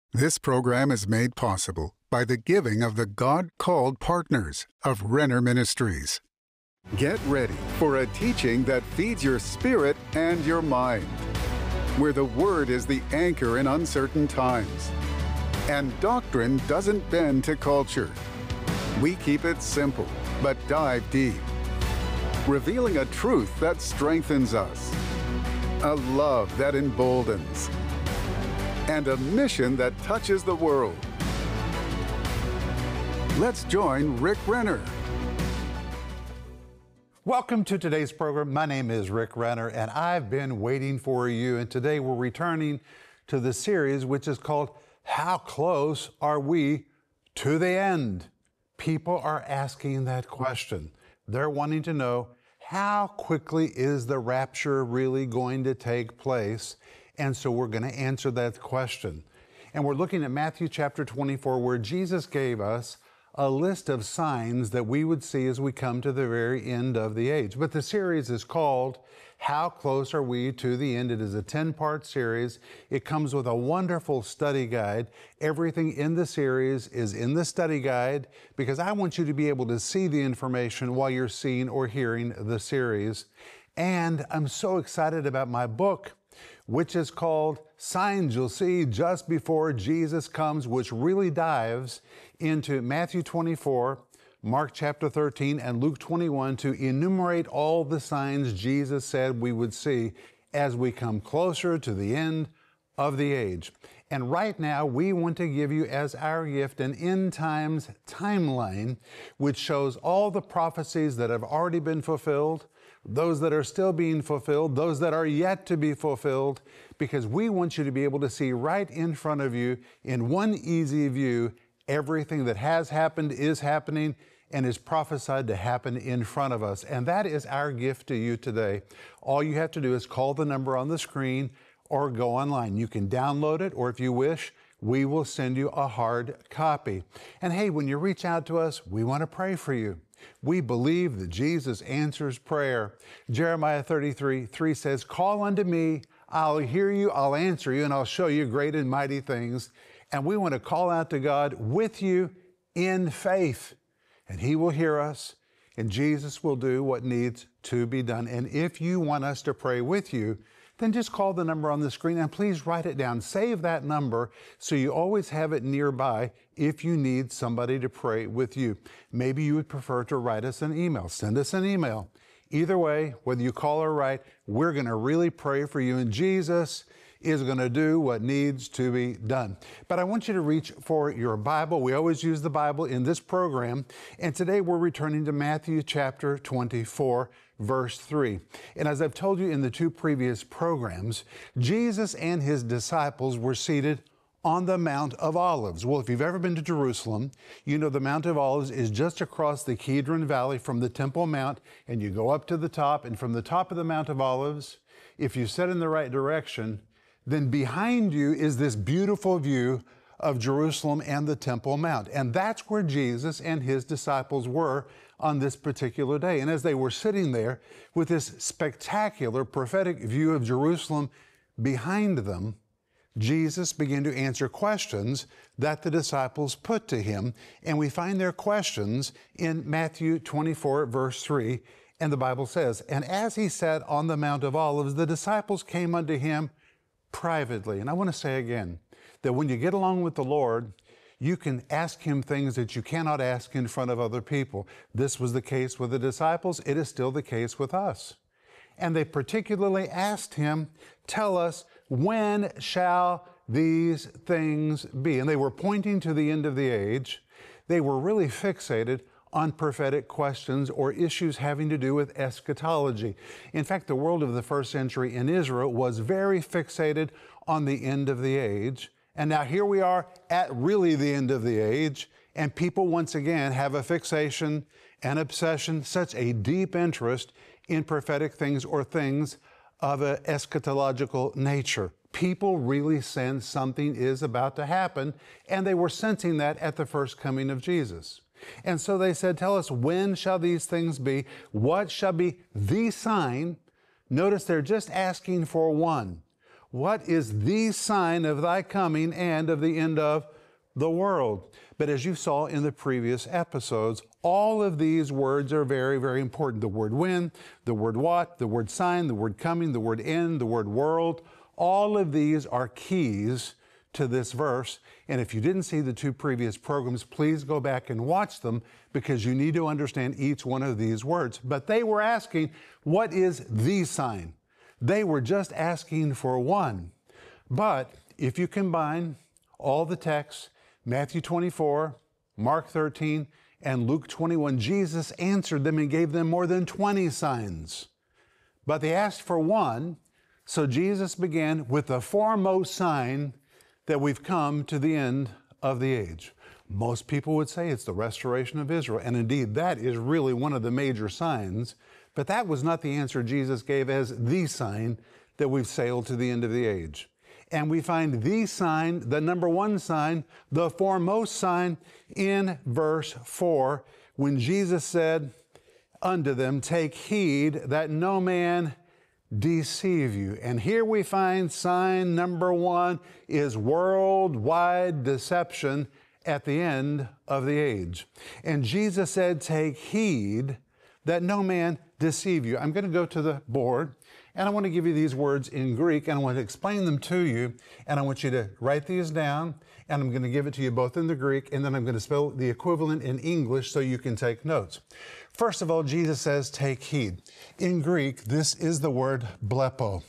This program is made possible by the giving of the God-called partners of Renner Ministries. Get ready for a teaching that feeds your spirit and your mind, where the Word is the anchor in uncertain times, and doctrine doesn't bend to culture. We keep it simple, but dive deep, revealing a truth that strengthens us, a love that emboldens, and a mission that touches the world. Let's join Rick Renner. Welcome to today's program. My name is Rick Renner, and I've been waiting for you. And today we're returning to the series, which is called How Close Are We to the End? People are asking that question. They're wanting to know, how quickly is the rapture really going to take place? And so we're going to answer that question. And we're looking at Matthew chapter 24, where Jesus gave us a list of signs that we would see as we come to the very end of the age. But the series is called How Close Are We to the End? It is a 10-part series. It comes with a wonderful study guide. Everything in the series is in the study guide because I want you to be able to see the information while you're seeing or hearing the series. And I'm so excited about my book, which is called Signs You'll See Just Before Jesus Comes, which really dives into Matthew 24, Mark chapter 13, and Luke 21 to enumerate all the signs Jesus said we would see as we come closer to the end of the age. And right now, we want to give you as our gift an end times timeline, which shows all the prophecies that have already been fulfilled, those that are still being fulfilled, those that are yet to be fulfilled, because we want you to be able to see right in front of you in one easy view everything that has happened, is happening, and is prophesied to happen in front of us. And that is our gift to you today. All you have to do is call the number on the screen or go online. You can download it, or if you wish, we will send you a hard copy. And hey, when you reach out to us, we want to pray for you. We believe that Jesus answers prayer. Jeremiah 33:3 says, "Call unto me, I'll hear you, I'll answer you, and I'll show you great and mighty things." And we want to call out to God with you in faith, and He will hear us, and Jesus will do what needs to be done. And if you want us to pray with you, then just call the number on the screen and please write it down. Save that number so you always have it nearby if you need somebody to pray with you. Maybe you would prefer to write us an email. Send us an email. Either way, whether you call or write, we're going to really pray for you, and Jesus is going to do what needs to be done. But I want you to reach for your Bible. We always use the Bible in this program, and today we're returning to Matthew chapter 24, verse 3. And as I've told you in the two previous programs, Jesus and His disciples were seated on the Mount of Olives. Well, if you've ever been to Jerusalem, you know the Mount of Olives is just across the Kidron Valley from the Temple Mount, and you go up to the top, and from the top of the Mount of Olives, if you set in the right direction, then behind you is this beautiful view of Jerusalem and the Temple Mount. And that's where Jesus and His disciples were on this particular day. And as they were sitting there with this spectacular prophetic view of Jerusalem behind them, Jesus began to answer questions that the disciples put to Him. And we find their questions in Matthew 24, verse 3. And the Bible says, "And as He sat on the Mount of Olives, the disciples came unto Him privately." And I want to say again, that when you get along with the Lord, you can ask Him things that you cannot ask in front of other people. This was the case with the disciples. It is still the case with us. And they particularly asked Him, "Tell us, when shall these things be?" And they were pointing to the end of the age. They were really fixated on prophetic questions or issues having to do with eschatology. In fact, the world of the first century in Israel was very fixated on the end of the age. And now here we are at really the end of the age, and people once again have a fixation, an obsession, such a deep interest in prophetic things or things of an eschatological nature. People really sense something is about to happen, and they were sensing that at the first coming of Jesus. And so they said, "Tell us, when shall these things be? What shall be the sign?" Notice they're just asking for one. What is the sign of thy coming and of the end of the world? But as you saw in the previous episodes, all of these words are very, very important. The word when, the word what, the word sign, the word coming, the word end, the word world. All of these are keys to this verse. And if you didn't see the two previous programs, please go back and watch them because you need to understand each one of these words. But they were asking, what is the sign? They were just asking for one. But if you combine all the texts, Matthew 24, Mark 13, and Luke 21, Jesus answered them and gave them more than 20 signs. But they asked for one, so Jesus began with the foremost sign that we've come to the end of the age. Most people would say it's the restoration of Israel, and indeed that is really one of the major signs, but that was not the answer Jesus gave as the sign that we've sailed to the end of the age. And we find the sign, the number one sign, the foremost sign in verse 4, when Jesus said unto them, take heed that no man deceive you. And here we find sign number one is worldwide deception at the end of the age. And Jesus said, take heed that no man deceive you. I'm going to go to the board and I want to give you these words in Greek and I want to explain them to you and I want you to write these down and I'm going to give it to you both in the Greek and then I'm going to spell the equivalent in English so you can take notes. First of all, Jesus says, take heed. In Greek, this is the word blepo.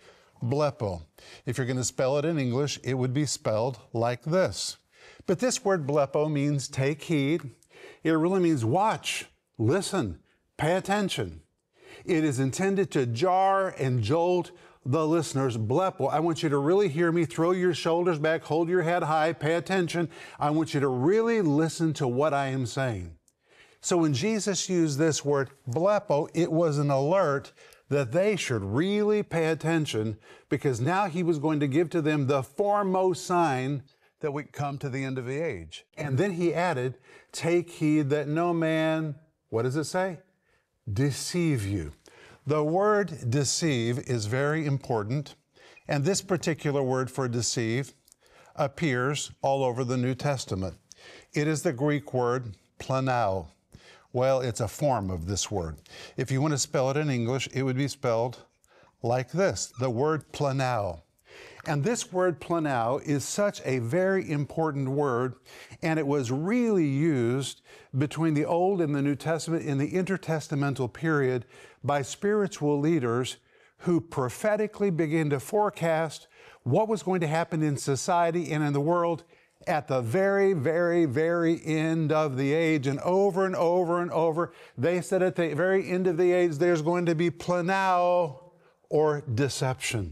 Blepo. If you're going to spell it in English, it would be spelled like this. But this word blepo means take heed. It really means watch, listen, pay attention. It is intended to jar and jolt the listeners. Blepo, I want you to really hear me. Throw your shoulders back, hold your head high, pay attention. I want you to really listen to what I am saying. So when Jesus used this word blepo, it was an alert that they should really pay attention because now he was going to give to them the foremost sign that we come to the end of the age. And then he added, take heed that no man, what does it say? Deceive you. The word deceive is very important, and this particular word for deceive appears all over the New Testament. It is the Greek word planao. Well, it's a form of this word. If you want to spell it in English, it would be spelled like this, the word planao. And this word planao is such a very important word, and it was really used between the Old and the New Testament in the intertestamental period by spiritual leaders who prophetically began to forecast what was going to happen in society and in the world at the very, very, very end of the age. And over and over and over, they said at the very end of the age, there's going to be planao, or deception.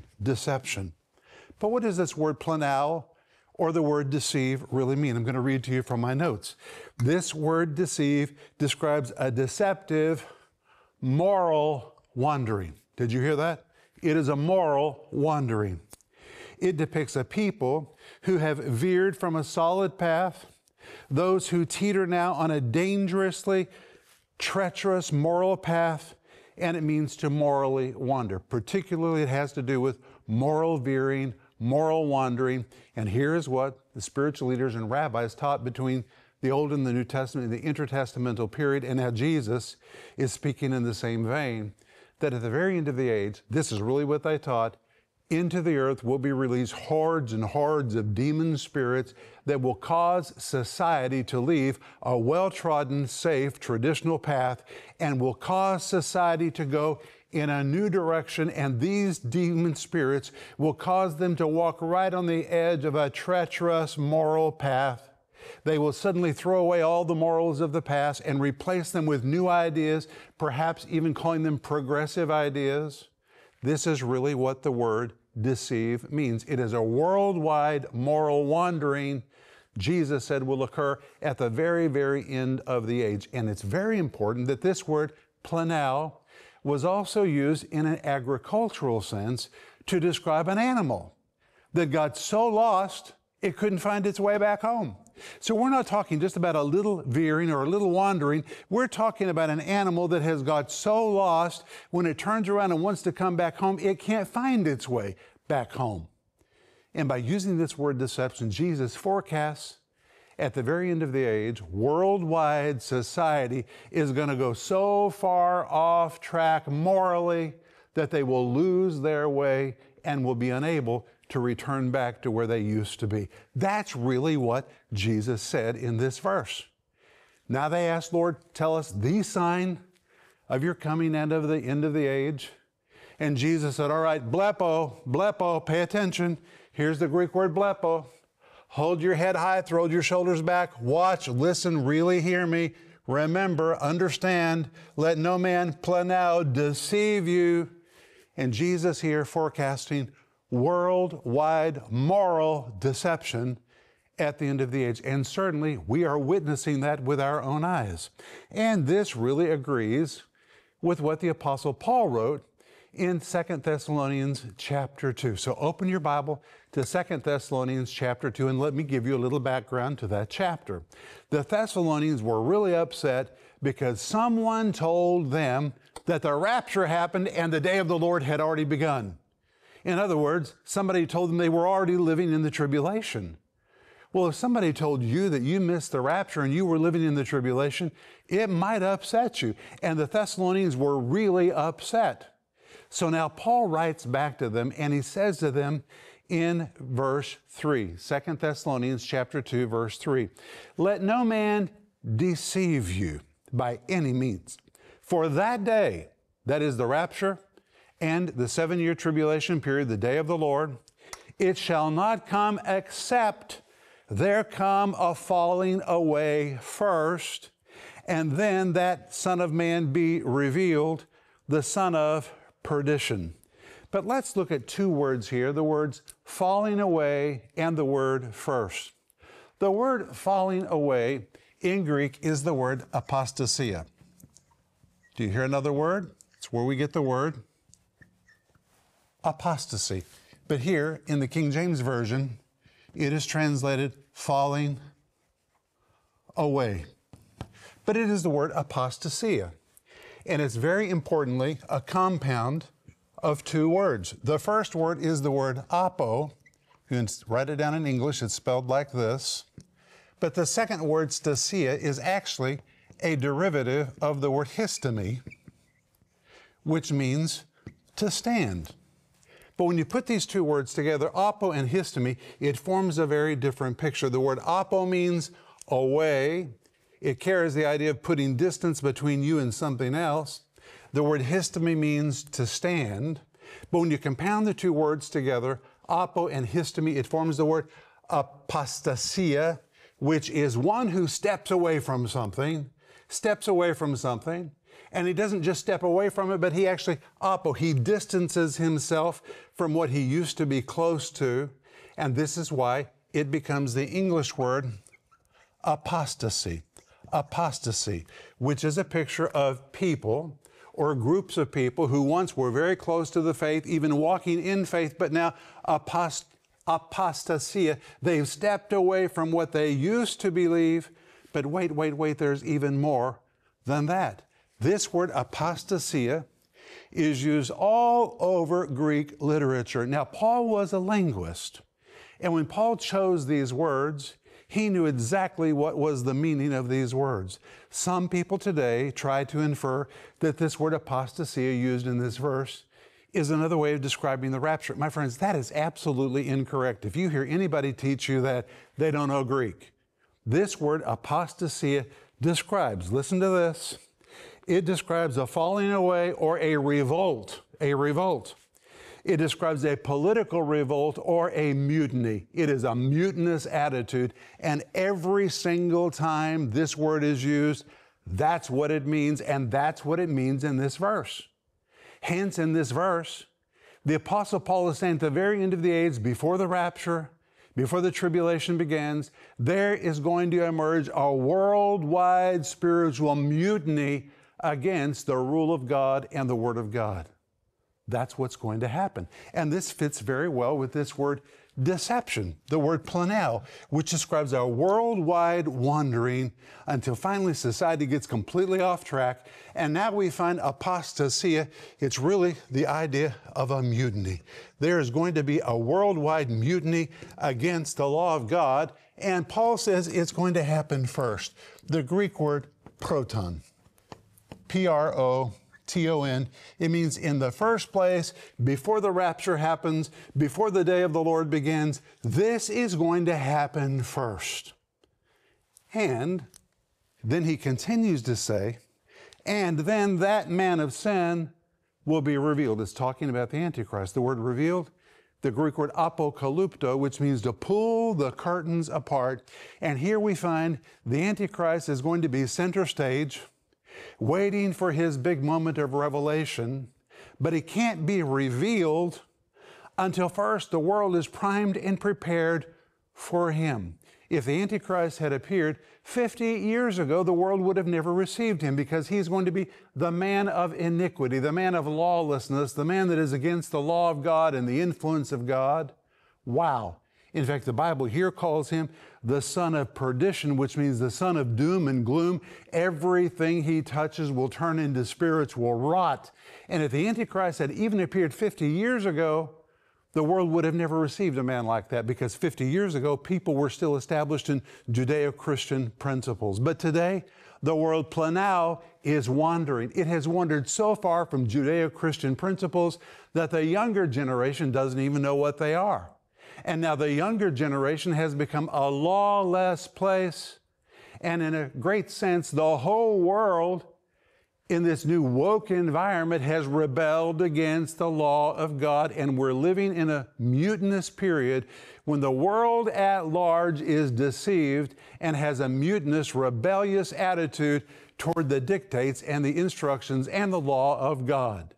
But what does this word planao or the word deceive really mean? I'm going to read to you from my notes. This word deceive describes a deceptive, moral wandering. Did you hear that? It is a moral wandering. It depicts a people who have veered from a solid path, those who teeter now on a dangerously treacherous moral path, and it means to morally wander. Particularly, it has to do with moral veering, moral wandering, and here is what the spiritual leaders and rabbis taught between the Old and the New Testament, in the intertestamental period, and now Jesus is speaking in the same vein, that at the very end of the age, this is really what they taught, into the earth will be released hordes and hordes of demon spirits that will cause society to leave a well-trodden, safe, traditional path and will cause society to go in a new direction, and these demon spirits will cause them to walk right on the edge of a treacherous moral path. They will suddenly throw away all the morals of the past and replace them with new ideas, perhaps even calling them progressive ideas. This is really what the word deceive means. It is a worldwide moral wandering, Jesus said, will occur at the very, very end of the age. And it's very important that this word planao was also used in an agricultural sense to describe an animal that got so lost it couldn't find its way back home. So we're not talking just about a little veering or a little wandering. We're talking about an animal that has got so lost, when it turns around and wants to come back home, it can't find its way. back home. And by using this word deception, Jesus forecasts at the very end of the age, worldwide society is going to go so far off track morally that they will lose their way and will be unable to return back to where they used to be. That's really what Jesus said in this verse. Now they asked, Lord, tell us the sign of your coming and of the end of the age. And Jesus said, all right, blepo, pay attention. Here's the Greek word blepo. Hold your head high, throw your shoulders back, watch, listen, really hear me. Remember, understand, let no man planao deceive you. And Jesus here forecasting worldwide moral deception at the end of the age. And certainly we are witnessing that with our own eyes. And this really agrees with what the Apostle Paul wrote in 2 Thessalonians chapter 2. So open your Bible to 2 Thessalonians chapter 2, and let me give you a little background to that chapter. The Thessalonians were really upset because someone told them that the rapture happened and the day of the Lord had already begun. In other words, somebody told them they were already living in the tribulation. Well, if somebody told you that you missed the rapture and you were living in the tribulation, it might upset you. And the Thessalonians were really upset. So now Paul writes back to them, and he says to them in verse 3, 2 Thessalonians chapter 2, verse 3, let no man deceive you by any means. For that day, that is the rapture and the 7-year tribulation period, the day of the Lord, it shall not come except there come a falling away first, and then that Son of Man be revealed, the son of perdition. But let's look at two words here, the words falling away and the word first. The word falling away in Greek is the word apostasia. Do you hear another word? It's where we get the word apostasy. But here in the King James Version, it is translated falling away. But it is the word apostasia. And it's very importantly a compound of two words. The first word is the word apo. You can write it down in English. It's spelled like this. But the second word, stasia, is actually a derivative of the word histemi, which means to stand. But when you put these two words together, apo and histemi, it forms a very different picture. The word apo means away. It carries the idea of putting distance between you and something else. The word histemi means to stand. But when you compound the two words together, apo and histemi, it forms the word apostasia, which is one who steps away from something, and he doesn't just step away from it, but he actually, he distances himself from what he used to be close to, and this is why it becomes the English word apostasy, which is a picture of people or groups of people who once were very close to the faith, even walking in faith, but now apostasia, they've stepped away from what they used to believe. But wait, there's even more than that. This word apostasia is used all over Greek literature. Now, Paul was a linguist, and when Paul chose these words, he knew exactly what was the meaning of these words. Some people today try to infer that this word apostasia used in this verse is another way of describing the rapture. My friends, that is absolutely incorrect. If you hear anybody teach you that, they don't know Greek. This word apostasia describes, listen to this, it describes a falling away or a revolt, It describes a political revolt or a mutiny. It is a mutinous attitude, and every single time this word is used, that's what it means, and that's what it means in this verse. Hence, in this verse, the Apostle Paul is saying at the very end of the age, before the rapture, before the tribulation begins, there is going to emerge a worldwide spiritual mutiny against the rule of God and the Word of God. That's what's going to happen. And this fits very well with this word deception, the word planeo, which describes a worldwide wandering until finally society gets completely off track. And now we find apostasia. It's really the idea of a mutiny. There is going to be a worldwide mutiny against the law of God. And Paul says it's going to happen first. The Greek word proton, P-R-O-T-O-N. It means in the first place, before the rapture happens, before the day of the Lord begins, this is going to happen first. And then he continues to say, and then that man of sin will be revealed. It's talking about the Antichrist. The word revealed, the Greek word apokalypto, which means to pull the curtains apart. And here we find the Antichrist is going to be center stage, waiting for his big moment of revelation, but he can't be revealed until first the world is primed and prepared for him. If the Antichrist had appeared 50 years ago, the world would have never received him, because he's going to be the man of iniquity, the man of lawlessness, the man that is against the law of God and the influence of God. Wow. In fact, the Bible here calls him the son of perdition, which means the son of doom and gloom. Everything he touches will turn into spiritual rot. And if the Antichrist had even appeared 50 years ago, the world would have never received a man like that, because 50 years ago, people were still established in Judeo-Christian principles. But today, the world planao is wandering. It has wandered so far from Judeo-Christian principles that the younger generation doesn't even know what they are. And now the younger generation has become a lawless place. And in a great sense, the whole world in this new woke environment has rebelled against the law of God. And we're living in a mutinous period when the world at large is deceived and has a mutinous, rebellious attitude toward the dictates and the instructions and the law of God.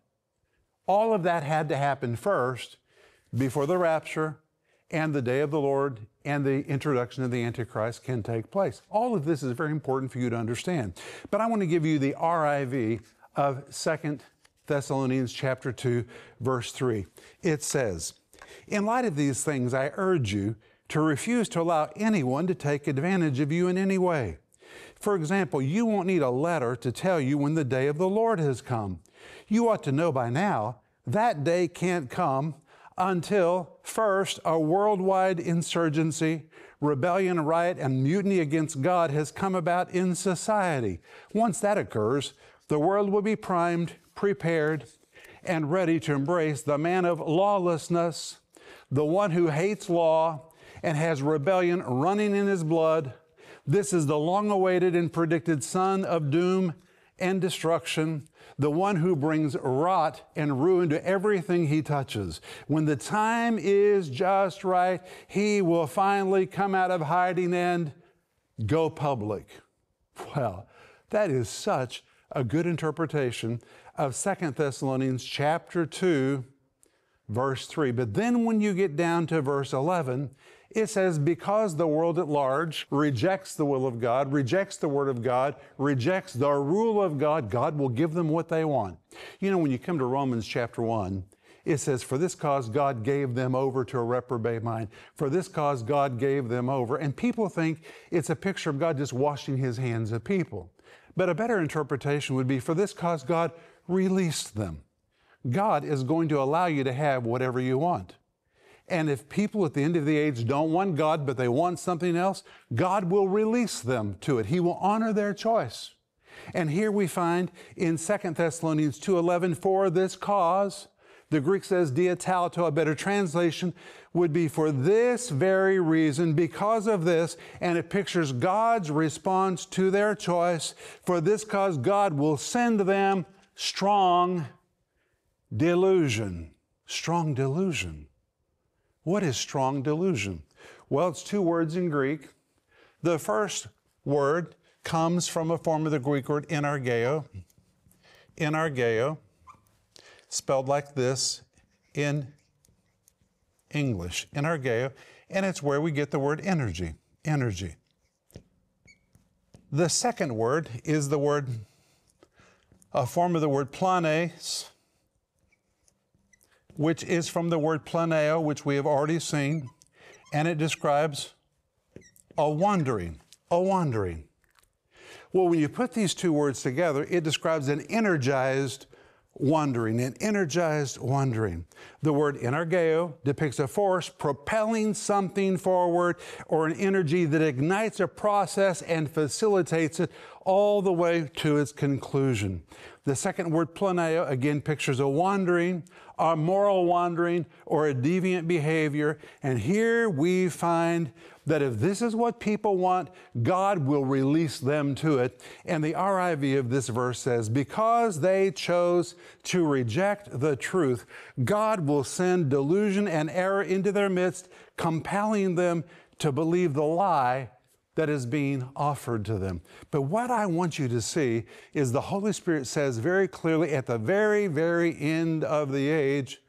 All of that had to happen first before the rapture and the day of the Lord and the introduction of the Antichrist can take place. All of this is very important for you to understand. But I want to give you the RIV of 2 Thessalonians chapter 2, verse 3. It says, "In light of these things, I urge you to refuse to allow anyone to take advantage of you in any way. For example, you won't need a letter to tell you when the day of the Lord has come. You ought to know by now that day can't come until first a worldwide insurgency, rebellion, riot, and mutiny against God has come about in society. Once that occurs, the world will be primed, prepared, and ready to embrace the man of lawlessness, the one who hates law and has rebellion running in his blood. This is the long-awaited and predicted son of doom and destruction, the one who brings rot and ruin to everything he touches. When the time is just right, he will finally come out of hiding and go public." Well, that is such a good interpretation of 2 Thessalonians chapter 2, verse 3. But then when you get down to verse 11, it says, because the world at large rejects the will of God, rejects the Word of God, rejects the rule of God, God will give them what they want. You know, when you come to Romans chapter 1, it says, for this cause God gave them over to a reprobate mind. For this cause God gave them over. And people think it's a picture of God just washing His hands of people. But a better interpretation would be, for this cause God released them. God is going to allow you to have whatever you want. And if people at the end of the age don't want God, but they want something else, God will release them to it. He will honor their choice. And here we find in 2 Thessalonians 2:11, for this cause, the Greek says diatalto, a better translation would be for this very reason, because of this, and it pictures God's response to their choice. For this cause, God will send them strong delusion. Strong delusion. What is strong delusion? Well, it's two words in Greek. The first word comes from a form of the Greek word enargeo. Enargeo, spelled like this in English. Enargeo, and it's where we get the word energy. Energy. The second word is the word, a form of the word planes, which is from the word planeo, which we have already seen. and it describes a wandering, a wandering. Well, when you put these two words together, it describes an energized wandering, an energized wandering. The word energeo depicts a force propelling something forward, or an energy that ignites a process and facilitates it all the way to its conclusion. The second word, planeo, again pictures a wandering, a moral wandering, or a deviant behavior. And here we find that if this is what people want, God will release them to it. And the RIV of this verse says, because they chose to reject the truth, God will send delusion and error into their midst, compelling them to believe the lie that is being offered to them. But what I want you to see is the Holy Spirit says very clearly at the very, very end of the age,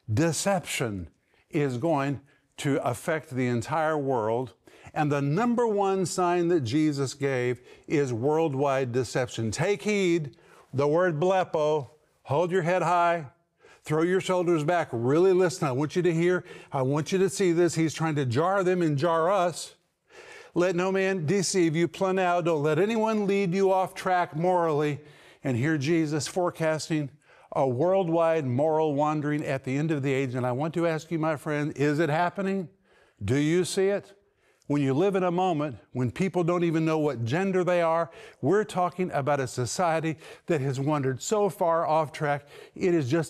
deception is going to affect the entire world. And the number one sign that Jesus gave is worldwide deception. Take heed, the word blepo, hold your head high, throw your shoulders back, really listen. I want you to hear, I want you to see this. He's trying to jar them and jar us. Let no man deceive you, planao. Don't let anyone lead you off track morally. And here Jesus forecasting a worldwide moral wandering at the end of the age. And I want to ask you, my friend, is it happening? Do you see it? When you live in a moment when people don't even know what gender they are, we're talking about a society that has wandered so far off track, it is just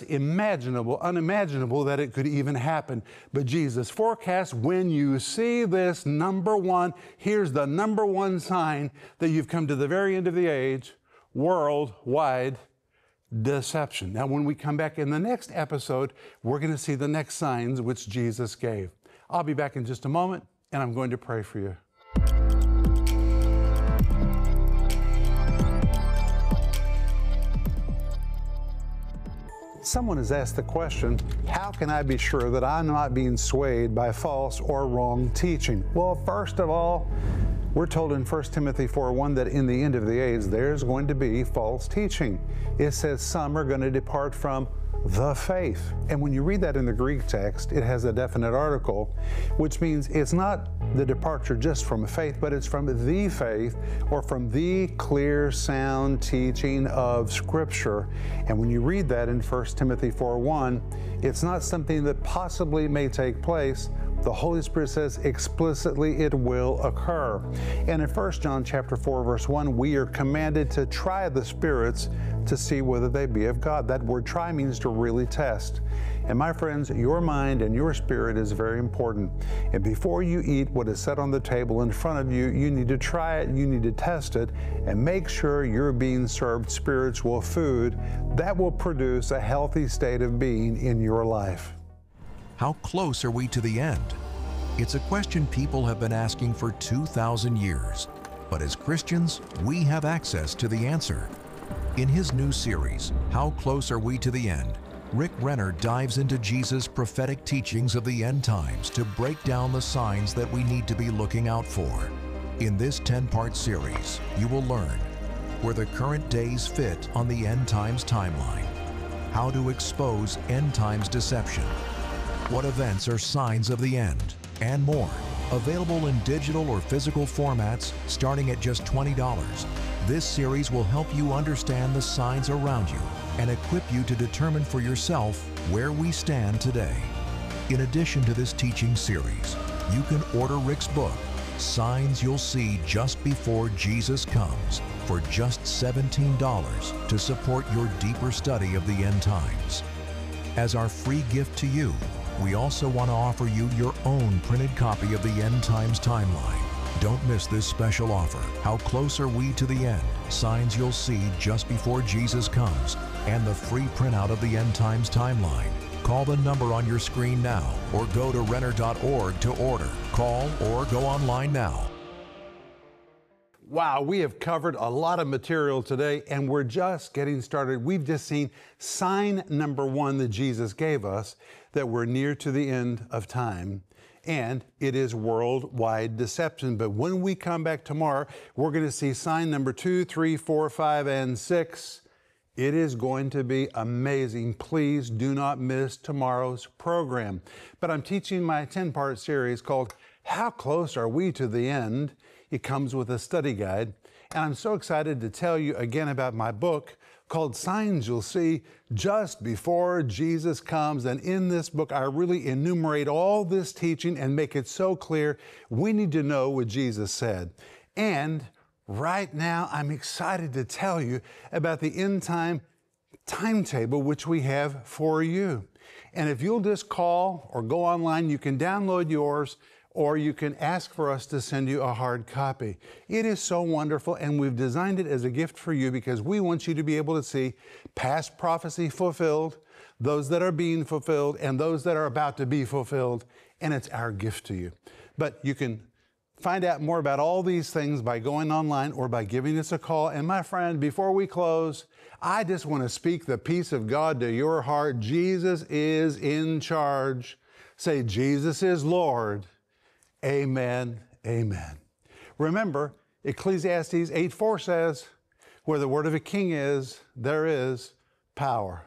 unimaginable that it could even happen. But Jesus forecasts, when you see this, number one, here's the number one sign that you've come to the very end of the age, worldwide deception. Now, when we come back in the next episode, we're going to see the next signs which Jesus gave. I'll be back in just a moment, and I'm going to pray for you. Someone has asked the question, how can I be sure that I'm not being swayed by false or wrong teaching? Well, first of all, we're told in 1 Timothy 4:1 that in the end of the age, there's going to be false teaching. It says some are going to depart from the faith. And when you read that in the Greek text, it has a definite article, which means it's not the departure just from faith, but it's from the faith, or from the clear, sound teaching of Scripture. And when you read that in 1 Timothy 4:1, it's not something that possibly may take place. The Holy Spirit says explicitly it will occur. And in 1 John chapter 4, verse 1, we are commanded to try the spirits to see whether they be of God. That word try means to really test. And my friends, your mind and your spirit is very important. And before you eat what is set on the table in front of you, you need to try it, you need to test it, and make sure you're being served spiritual food that will produce a healthy state of being in your life. How close are we to the end? It's a question people have been asking for 2,000 years. But as Christians, we have access to the answer. In his new series, How Close Are We to the End?, Rick Renner dives into Jesus' prophetic teachings of the end times to break down the signs that we need to be looking out for. In this 10-part series, you will learn where the current days fit on the end times timeline, how to expose end times deception, what events are signs of the end, and more. Available in digital or physical formats starting at just $20. This series will help you understand the signs around you and equip you to determine for yourself where we stand today. In addition to this teaching series, you can order Rick's book, Signs You'll See Just Before Jesus Comes, for just $17 to support your deeper study of the end times. As our free gift to you, we also want to offer you your own printed copy of the End Times Timeline. Don't miss this special offer. How Close Are We to the End? Signs You'll See Just Before Jesus Comes, and the free printout of the End Times Timeline. Call the number on your screen now, or go to Renner.org to order. Call or go online now. Wow, we have covered a lot of material today, and we're just getting started. We've just seen sign number one that Jesus gave us, that we're near to the end of time, and it is worldwide deception. But when we come back tomorrow, we're going to see sign number 2, 3, 4, 5, and 6, It is going to be amazing. Please do not miss tomorrow's program. But I'm teaching my 10-part series called How Close Are We to the End? It comes with a study guide. And I'm so excited to tell you again about my book called Signs You'll See Just Before Jesus Comes. And in this book, I really enumerate all this teaching and make it so clear we need to know what Jesus said. And right now, I'm excited to tell you about the end time timetable which we have for you. And if you'll just call or go online, you can download yours, or you can ask for us to send you a hard copy. It is so wonderful, and we've designed it as a gift for you because we want you to be able to see past prophecy fulfilled, those that are being fulfilled, and those that are about to be fulfilled, and it's our gift to you. But you can find out more about all these things by going online or by giving us a call. And my friend, before we close, I just want to speak the peace of God to your heart. Jesus is in charge. Say, Jesus is Lord. Amen, amen. Remember, Ecclesiastes 8:4 says, where the word of a king is, there is power.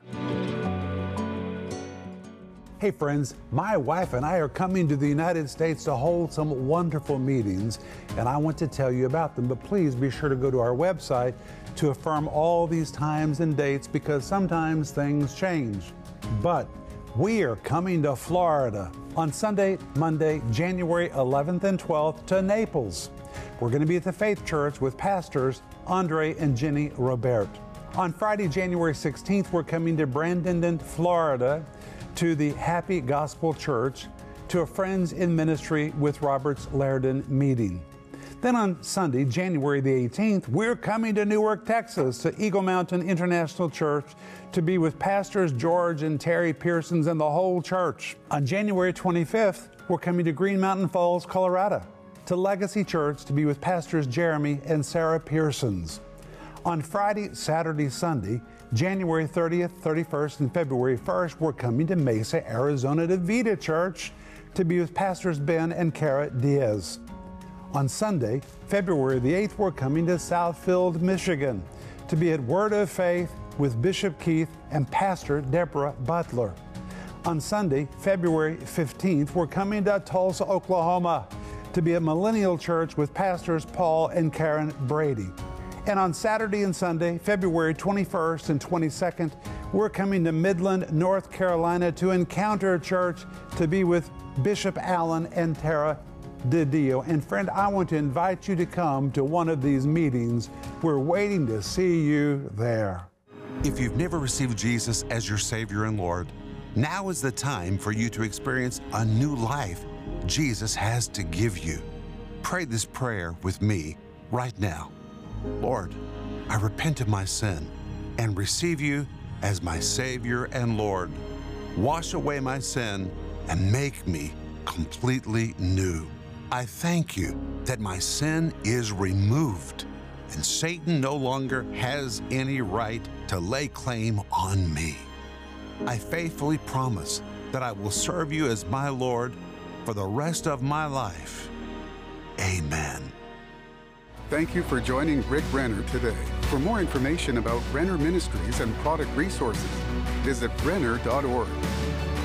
Hey friends, my wife and I are coming to the United States to hold some wonderful meetings, and I want to tell you about them, but please be sure to go to our website to affirm all these times and dates because sometimes things change. But we are coming to Florida on Sunday, Monday, January 11th and 12th to Naples. We're going to be at the Faith Church with pastors Andre and Jenny Robert. On Friday, January 16th, we're coming to Bradenton, Florida to the Happy Gospel Church to a Friends in Ministry with Roberts Laridan meeting. Then on Sunday, January the 18th, we're coming to Newark, Texas to Eagle Mountain International Church to be with pastors George and Terry Pearsons and the whole church. On January 25th, we're coming to Green Mountain Falls, Colorado to Legacy Church to be with pastors Jeremy and Sarah Pearsons. On Friday, Saturday, Sunday, January 30th, 31st, and February 1st, we're coming to Mesa, Arizona to Vita Church to be with pastors Ben and Kara Diaz. On Sunday, February the 8th, we're coming to Southfield, Michigan to be at Word of Faith with Bishop Keith and Pastor Deborah Butler. On Sunday, February 15th, we're coming to Tulsa, Oklahoma to be at Millennial Church with pastors Paul and Karen Brady. And on Saturday and Sunday, February 21st and 22nd, we're coming to Midland, North Carolina to Encounter Church to be with Bishop Allen and Tara DiDio. And friend, I want to invite you to come to one of these meetings. We're waiting to see you there. If you've never received Jesus as your Savior and Lord, now is the time for you to experience a new life Jesus has to give you. Pray this prayer with me right now. Lord, I repent of my sin and receive you as my Savior and Lord. Wash away my sin and make me completely new. I thank you that my sin is removed and Satan no longer has any right to lay claim on me. I faithfully promise that I will serve you as my Lord for the rest of my life. Amen. Thank you for joining Rick Renner today. For more information about Renner Ministries and product resources, visit renner.org.